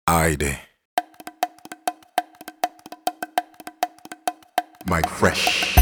Айде. Mike Fresh.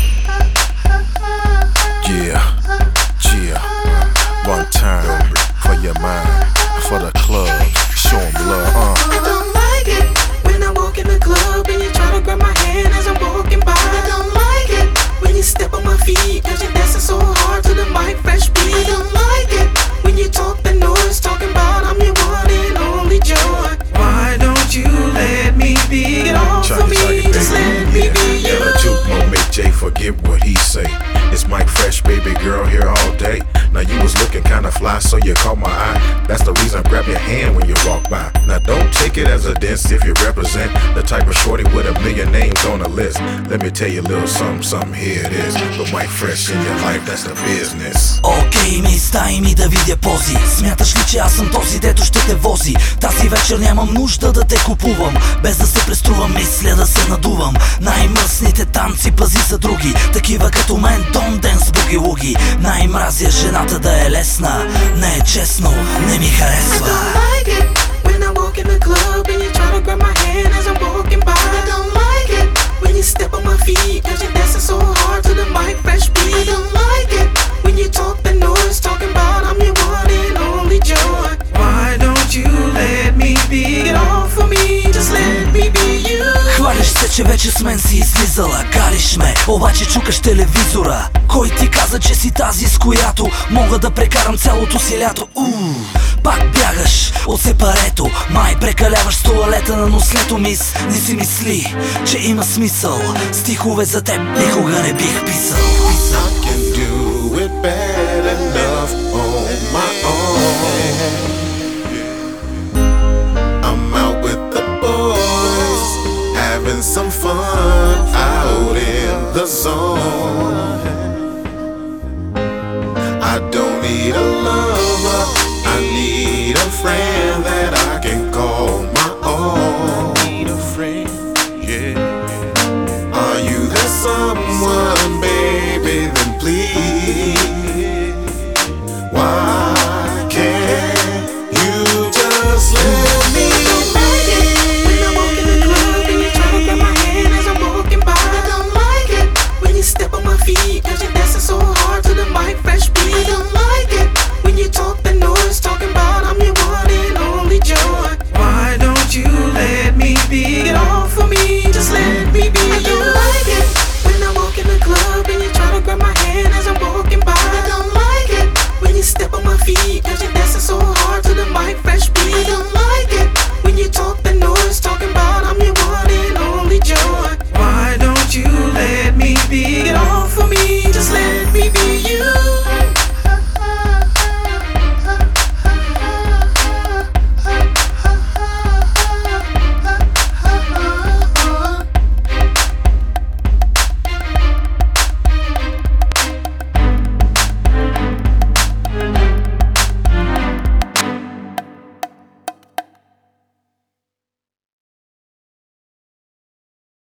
Yeah, yeah. One time for your mind, for the club, show 'em love. I don't like it when I walk in the club and you try to grab my hand as I'm walking by. I don't like it when you step on my feet cause you're dancing so hard to the Mike Fresh beat. I don't like it when you talk the noise, talking about I'm your one and only joy. Why don't you let me be? Get off of me, just let me be you. Yeah, juke won't make Jay forget what he say. It's Mike Fresh, baby girl, here all day. Now you was looking kinda fly, so you caught my eye. That's the reason I grab your hand when you walk by. Now don't take it as a diss if you represent the type of shorty with a million names on the list. Let me tell you a little something, here it is. But Mike Fresh in your life, that's the business. Окей, ми стай ми да видя пози. Смяташ ли, че аз съм този, дето ще те вози? Тази вечер нямам нужда да те купувам. Без да се преструвам, мисля да се надувам. Най-мръсните танци пази за други, такива като мен, Don't Dance Boogie Woogie. Най-мразя жената да е лесна, не е честно, не ми харесва. I don't like it when I walk in the club and you try to grab my hand as I'm walking by. I don't like it when you step on my feet cause you're dancing so hard to the Mike Fresh beat. I don't like it when you talk the noise, talking about I'm your one and only joy. Why don't you let me be? Get off of me, just let me be you. Хвалиш се, че вече с мен си излизала, галиш ме, обаче чукаш телевизора. Кой ти каза, че си тази, с която мога да прекарам цялото си лято? Пак бягаш от сепарето, май прекаляваш с туалета на нослето, мис. Не си мисли, че има смисъл, стихове за теб никога не бих писал. I can do it bad enough on my own. I'm out with the boys, having some fun out in the zone.